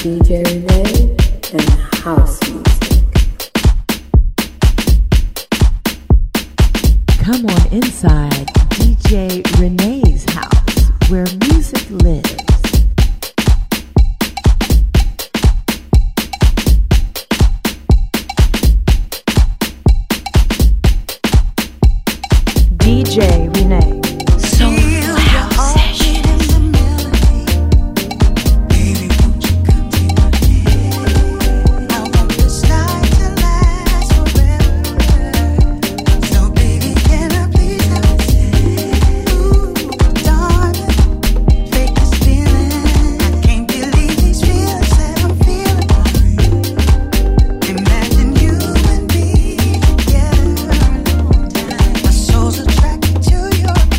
DJ Renee and house music. Come on inside DJ Renee's house, where music lives. DJ Renee. Soulful House Sessions. Attracted to your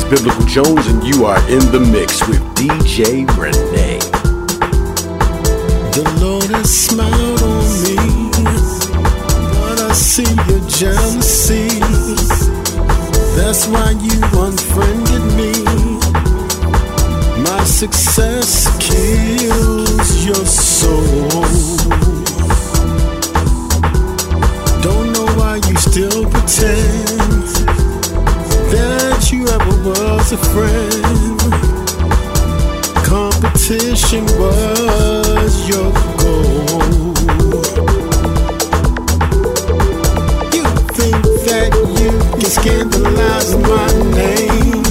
Biblical Jones, and you are in the mix with DJ Renee. The Lord has smiled on me, but I see your jealousy. That's why you unfriended me. My success kills your soul. Don't know why you still pretend that you ever was a friend. Competition was your goal. You think that you can scandalize my name.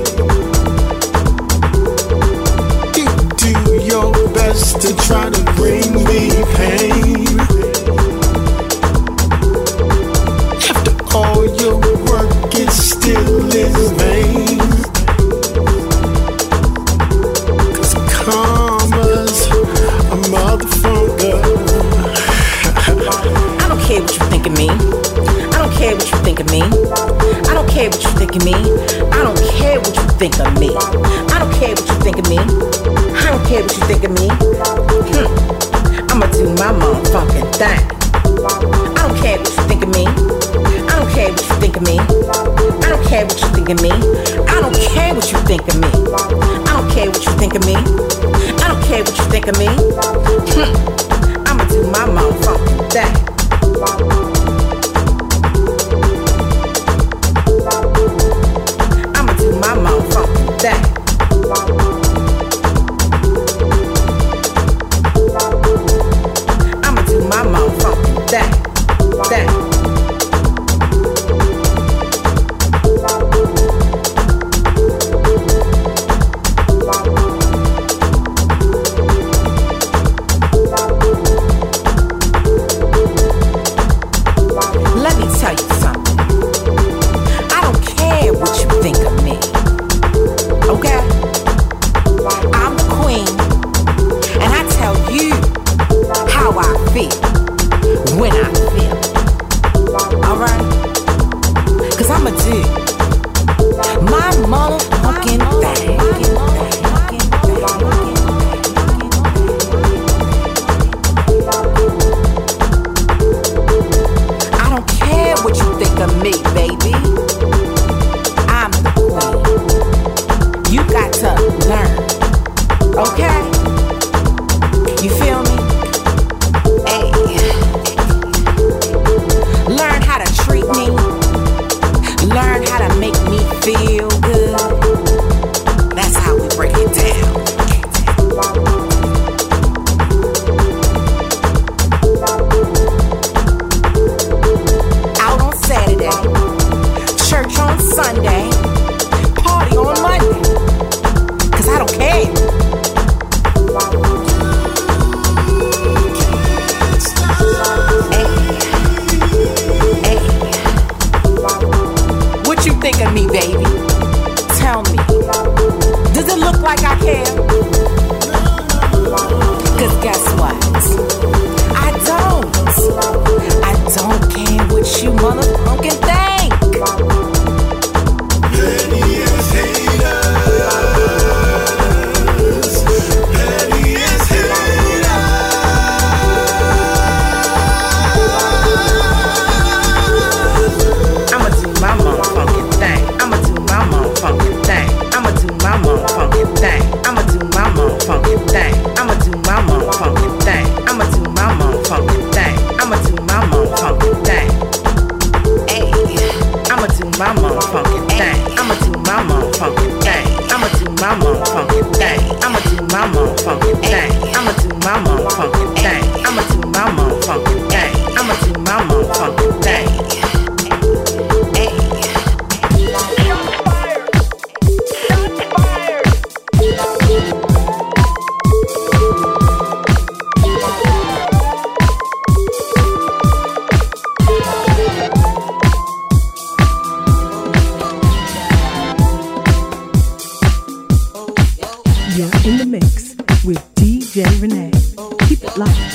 You do your best to try to bring me pain. After all your work is still in vain. Cause karma's a motherfucker. I don't care what you think of me. I don't care what you think of me. I don't care what you think of me. I don't care what you think of me. I don't care what you think of me. I don't care what you think of me. I'ma do my motherfucking thing. I don't care what you think of me. I don't care what you think of me. I don't care what you think of me. I don't care what you think of me. I don't care what you think of me. I don't care what you think of me. I'ma do my motherfucking thing. I'ma do my motherfucking thing. I'ma do my motherfucking thing. Let me tell you something. I don't care what you think of me. Okay? I'm the queen, and I tell you how I feel when I feel. Alright? Cause I'ma do my motherfucking thing. I don't care what you think of me, baby. I'm the queen. You got to learn. Okay? You feel me? Hey. Learn how to treat me. Learn how to make me feel good. That's how we break it down. Out on Saturday, church on Sunday, party on Monday. Cause I don't care. Hey. What you think of me, baby? Tell me. Does it look like I care? Cause guess what? I don't care what you motherfucking think. Petty as haters. Petty as haters. I'ma do my motherfucking thing. I'ma do my motherfucking thing. I'ma do my motherfucking thing. I'ma do my motherfucking thing. I'ma do my motherfucking thing. I'ma do my motherfucking thing. I'ma do my motherfucking thing. Hey, I'ma do my motherfucking thing. I'ma do my motherfucking thing. I'ma do my motherfucking thing. I'ma do my motherfucking thing. I'ma do my motherfucking thing. I'ma do my motherfucking thing. I'ma do my motherfucking thing. You're in the mix with DJ Renee. Keep it locked.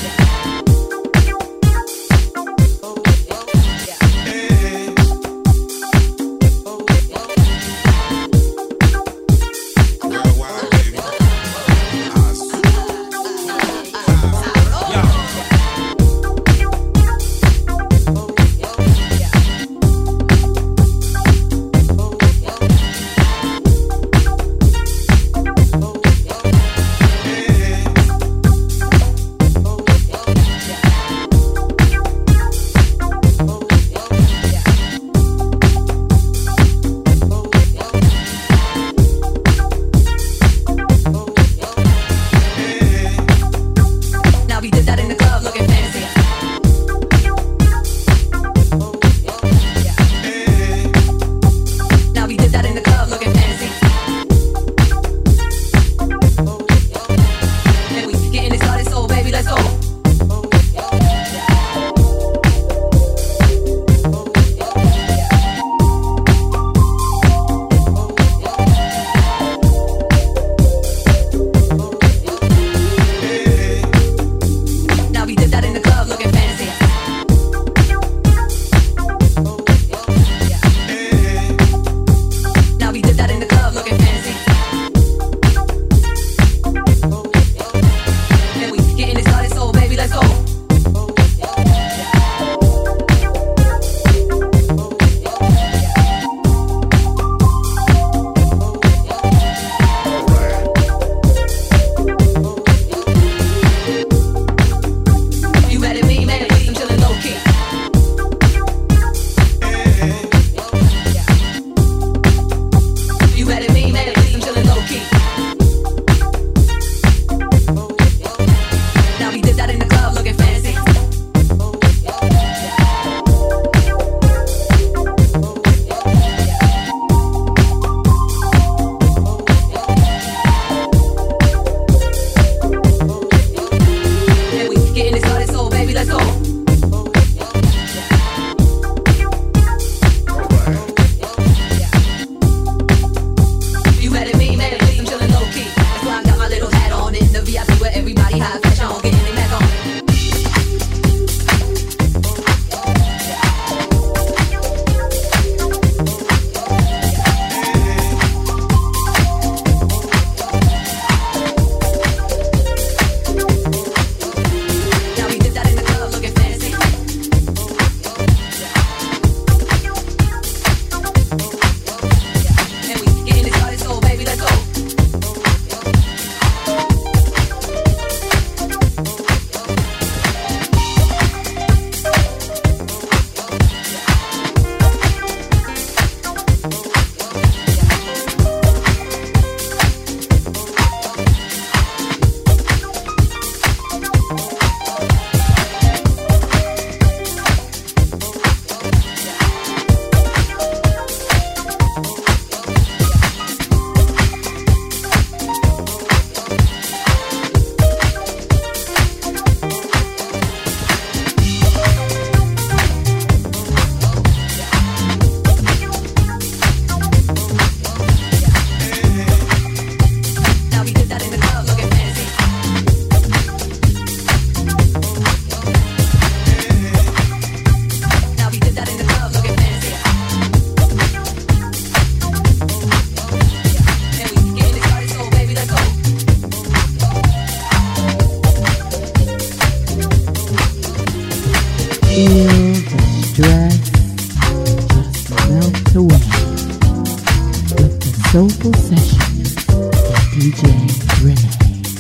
feel the stress just melt away with the Soulful Sessions with DJ Renee.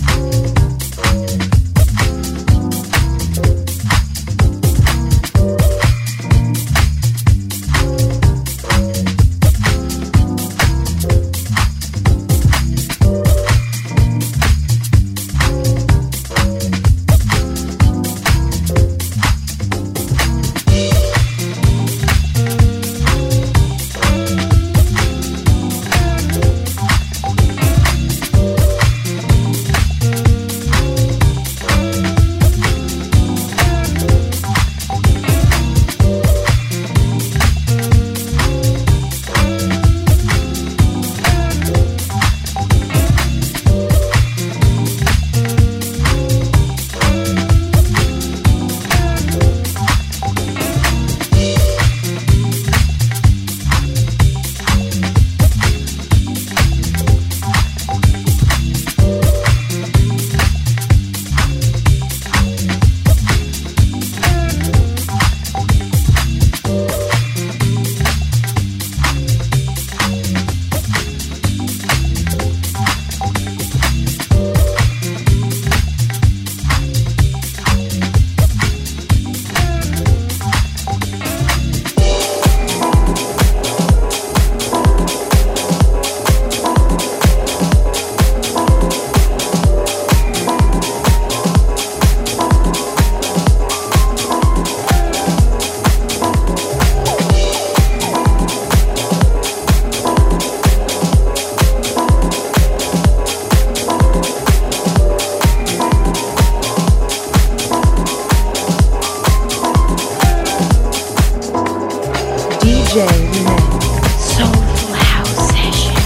Soulful House Sessions.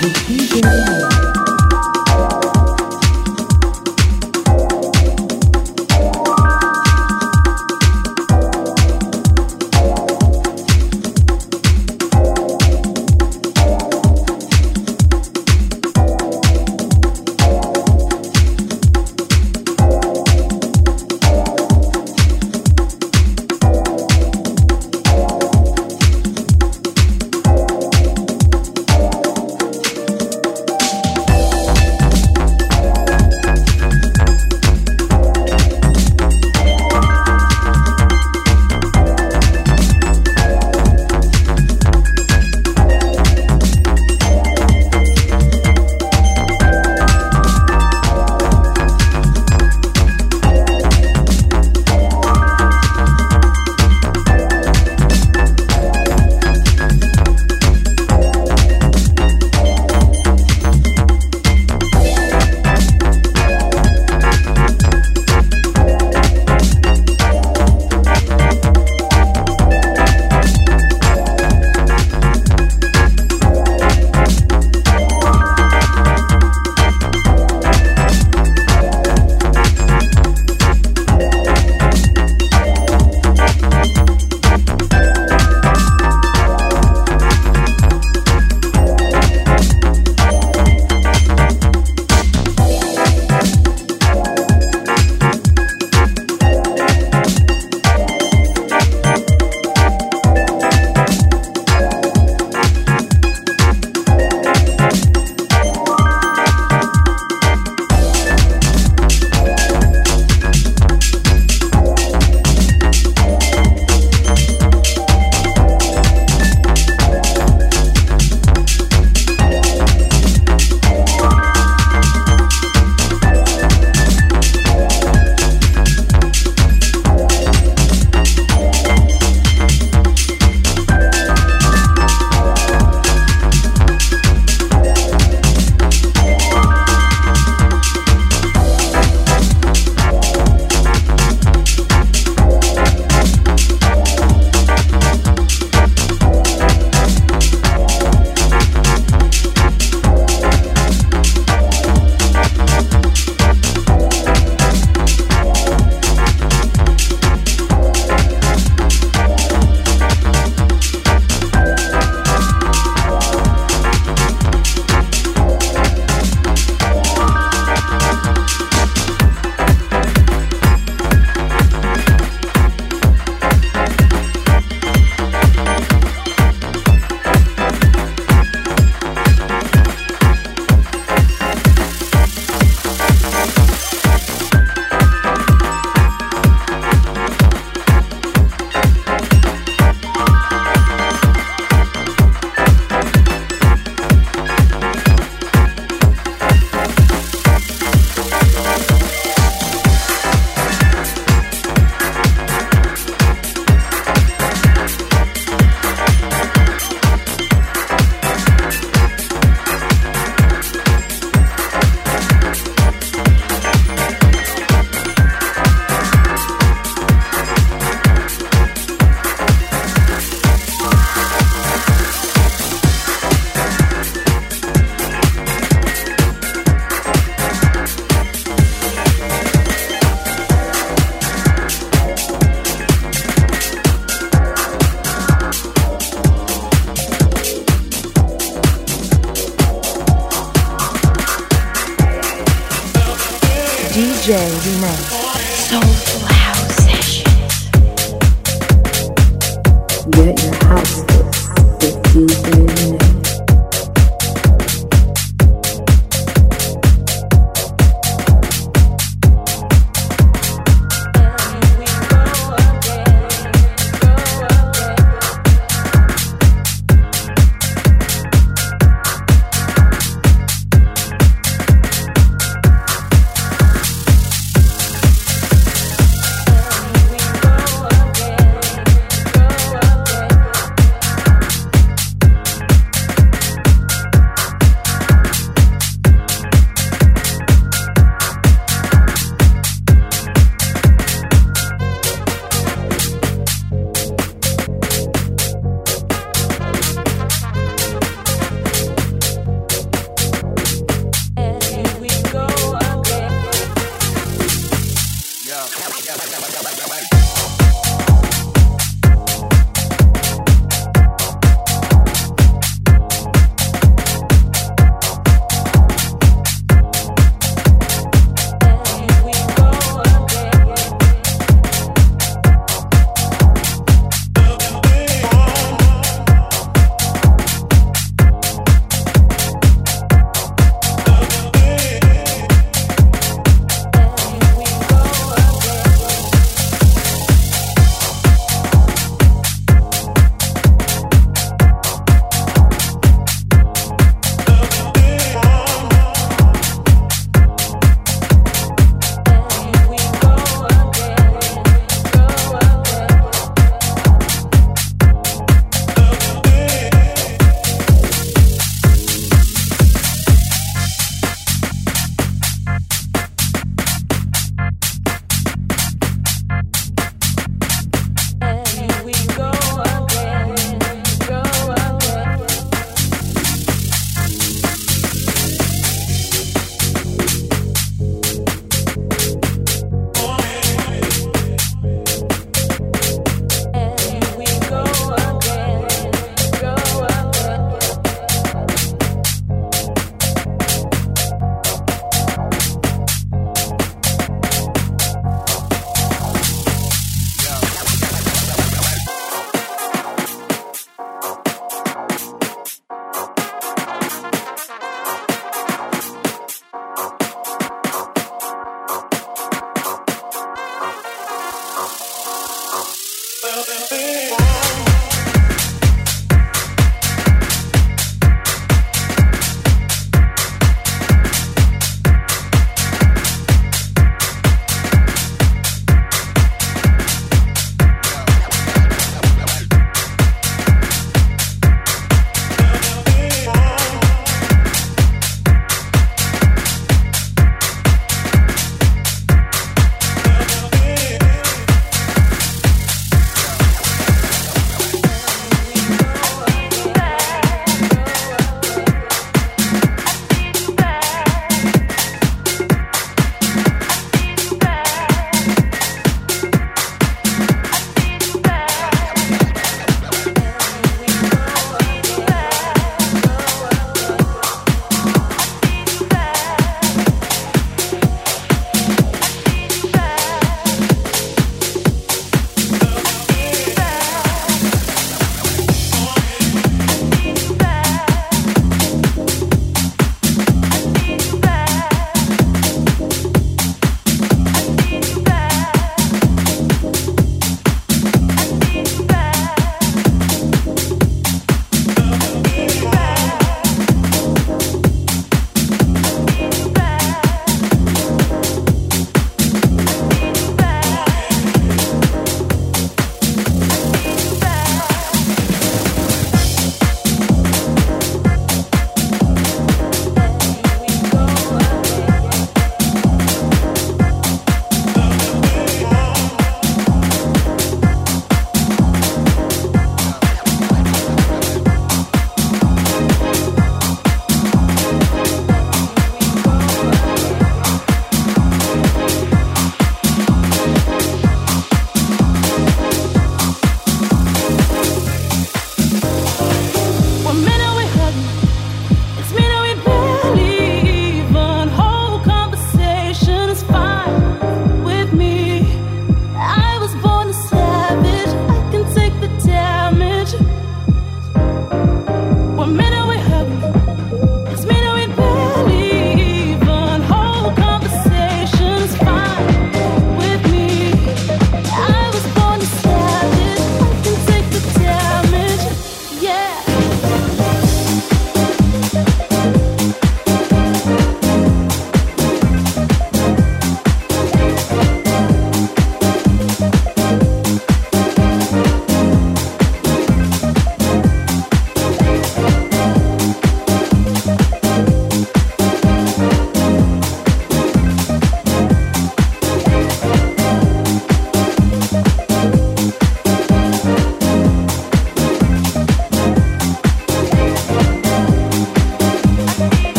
with DJ Renee. DJ Renee. Soulful House Sessions. Get your house fix with DJ Renee.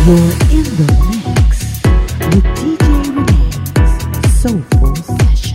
in the mix with DJ Renee's Soulful Session.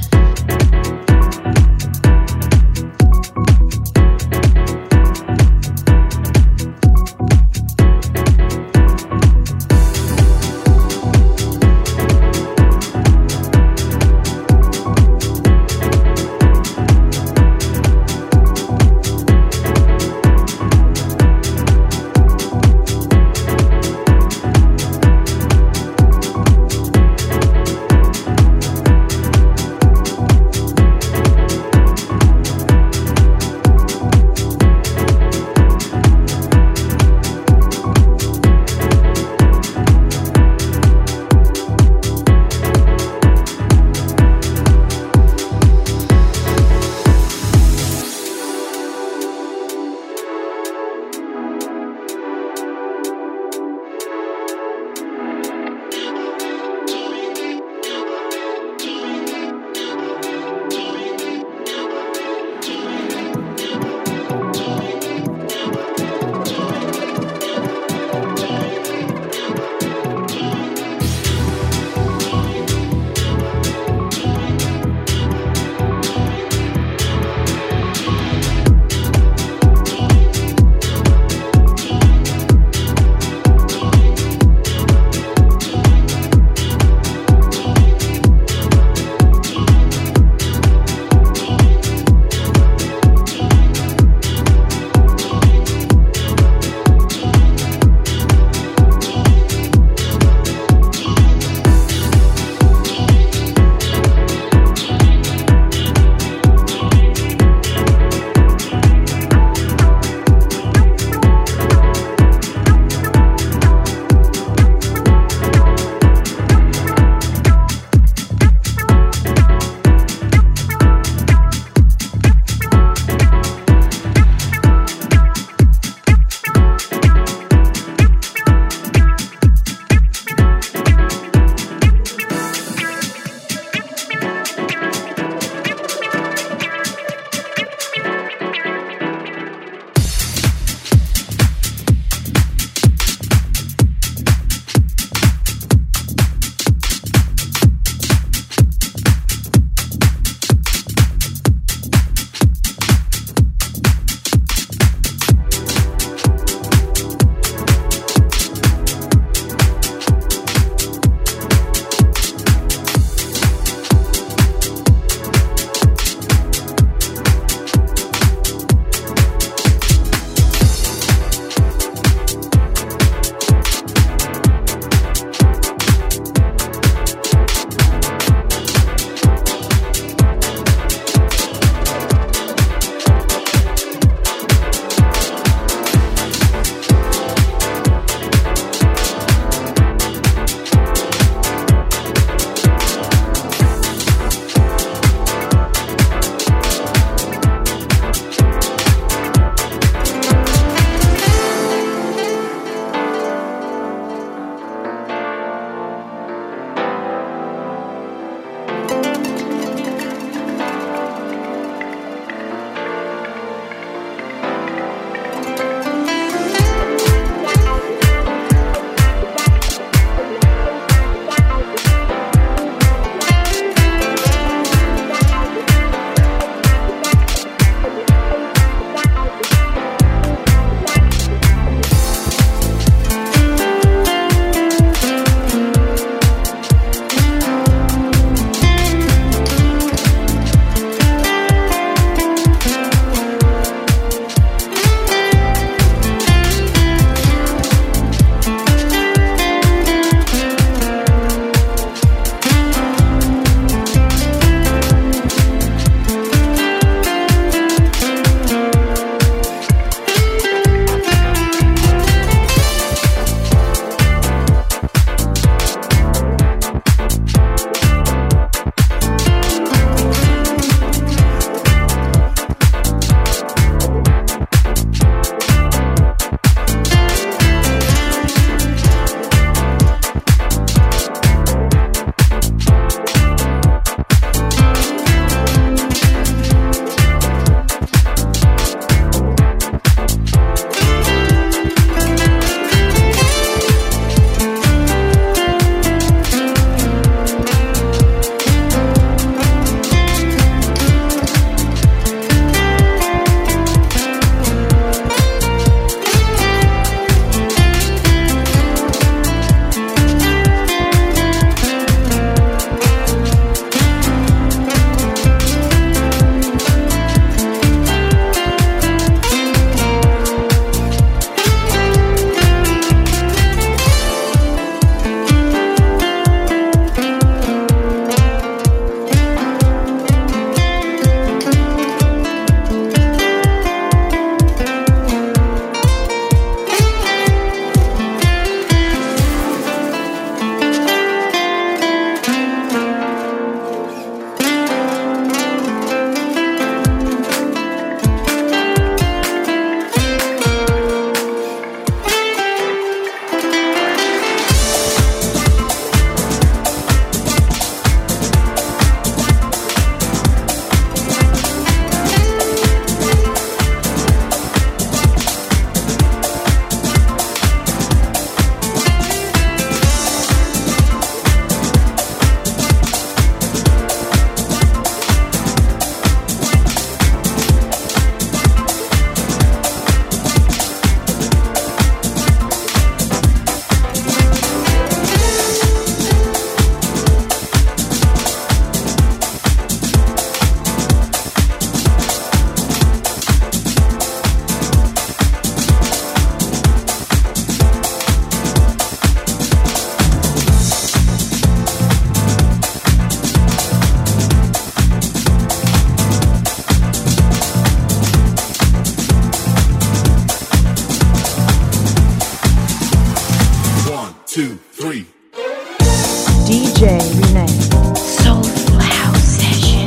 2, 3. DJ Renee. Soulful House Sessions.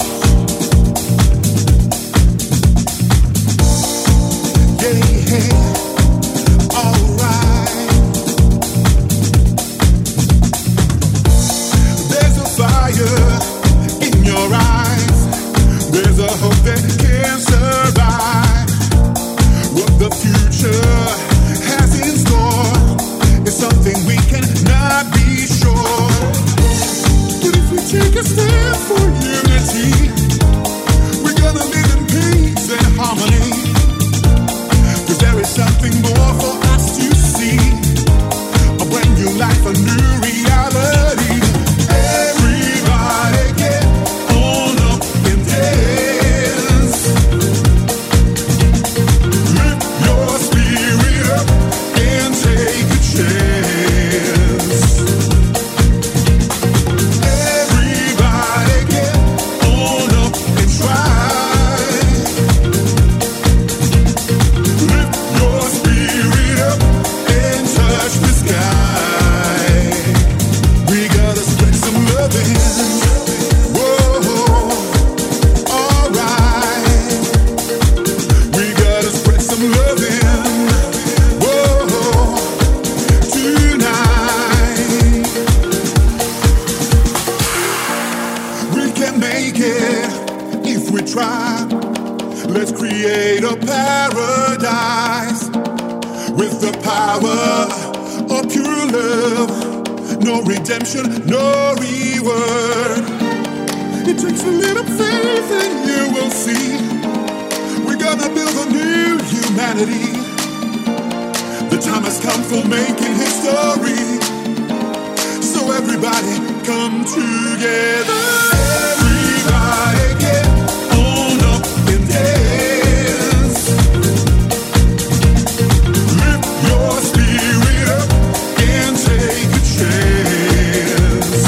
Yeah, alright. There's a fire in your eyes. There's a hope that can survive. What the future has in store is something we cannot be sure. But if we take a stand for unity, we're gonna live in peace and harmony. 'Cause there is something more for us to see. A brand new life, a new reality. Everybody get on up and dance. Lift your spirit up and take a chance. Everybody get on up and try. Lift your spirit up and touch the sky. We gotta spread some loving. Whoa, alright. We gotta spread some loving. Whoa, tonight. We can make it if we try. Let's create a paradise with the power of pure love. No redemption, no reward. It takes a little faith and you will see. We're gonna build a new humanity. The time has come for making history. So everybody come together. Everybody get on up and dance. Lift your spirit up and take a chance.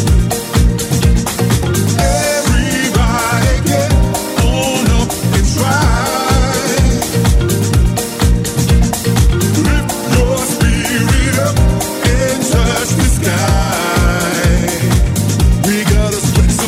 Everybody get on up and try. Lift your spirit up and touch the sky. We gotta spread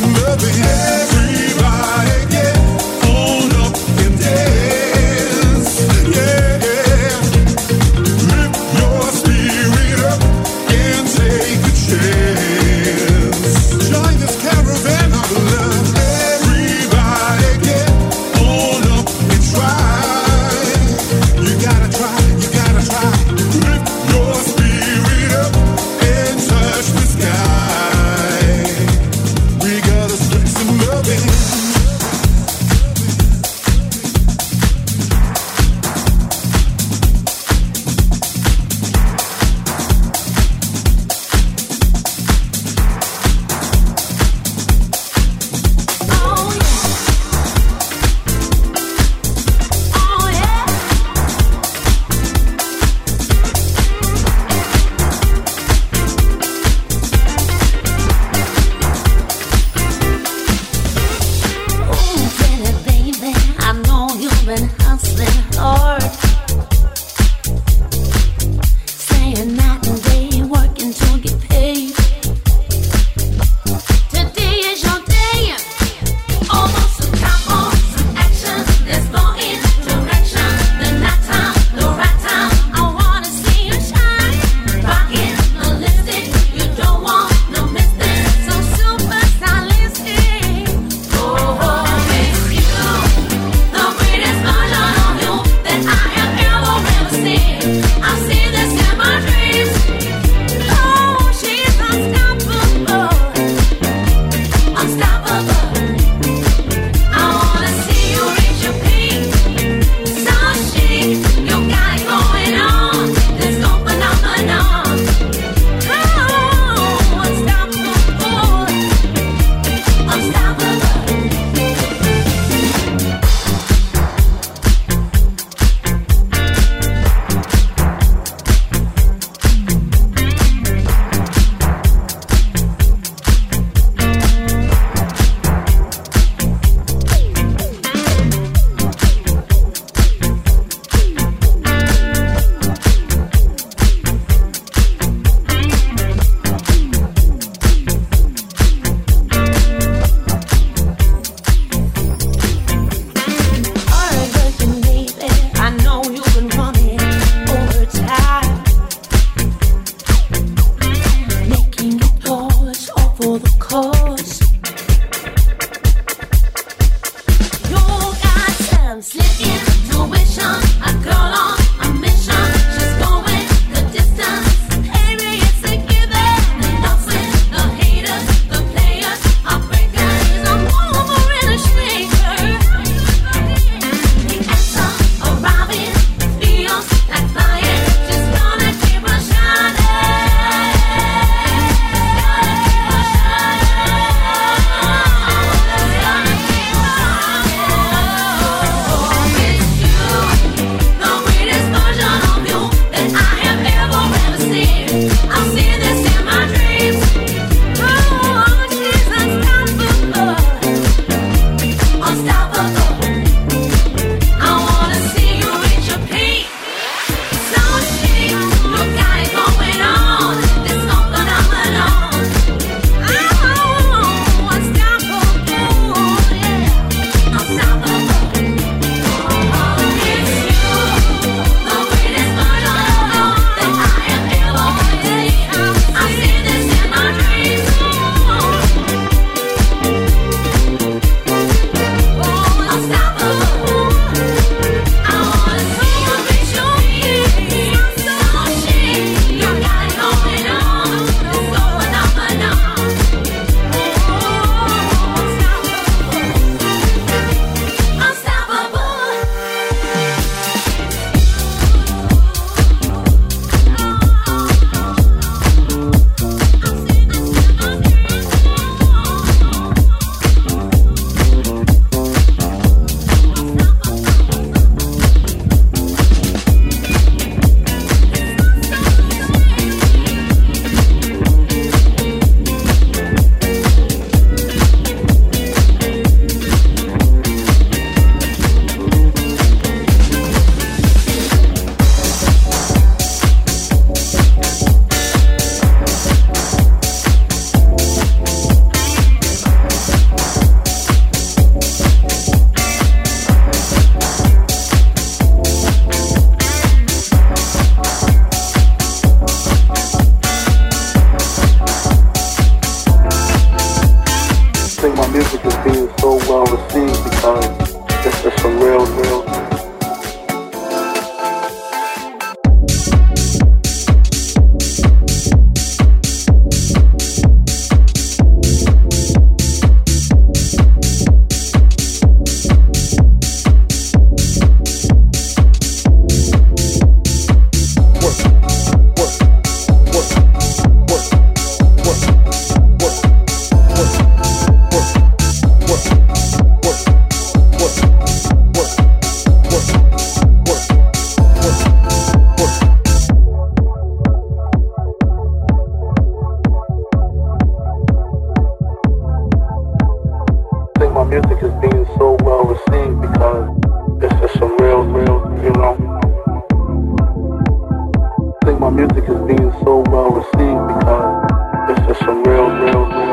my music is being so well received because it's just a real